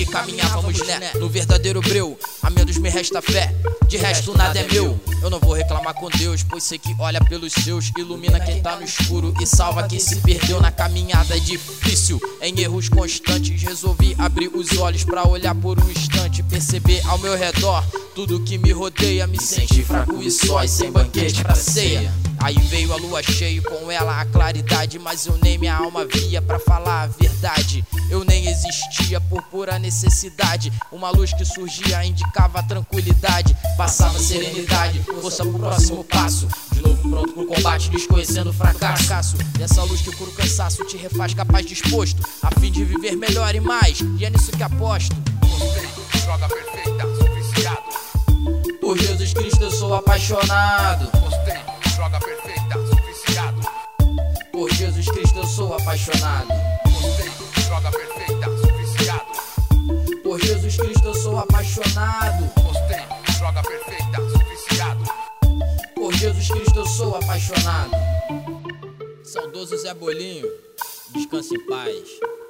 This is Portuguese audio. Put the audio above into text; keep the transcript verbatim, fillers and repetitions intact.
caminhávamos, né, no verdadeiro breu. A menos me resta fé, de resto nada é meu. Eu não vou reclamar com Deus, pois sei que olha pelos seus. Ilumina quem tá no escuro e salva quem se perdeu na caminhada. É difícil, em erros constantes resolvi abrir os olhos pra olhar por um instante, perceber ao meu redor tudo que me rodeia. Me senti fraco e só e sem banquete pra ceia. Aí veio a lua cheia, com ela a claridade, mas eu nem minha alma via pra falar a verdade. Eu nem existia por pura necessidade. Uma luz que surgia indicava tranquilidade, passava serenidade, força pro próximo passo. De novo pronto pro combate, desconhecendo o fracasso. E essa luz que cura o cansaço te refaz capaz disposto, a fim de viver melhor e mais, e é nisso que aposto. Gostei, droga perfeita, sou viciado. Por Jesus Cristo eu sou apaixonado. Gostei, droga perfeita, sou viciado. Por Jesus Cristo eu sou apaixonado. Gostei, droga perfeita, sou viciado. Por Jesus Cristo eu sou apaixonado. Gostei, droga perfeita, sou viciado. Por Jesus Cristo eu sou apaixonado. Saudoso Zé Bolinho, descanse em paz.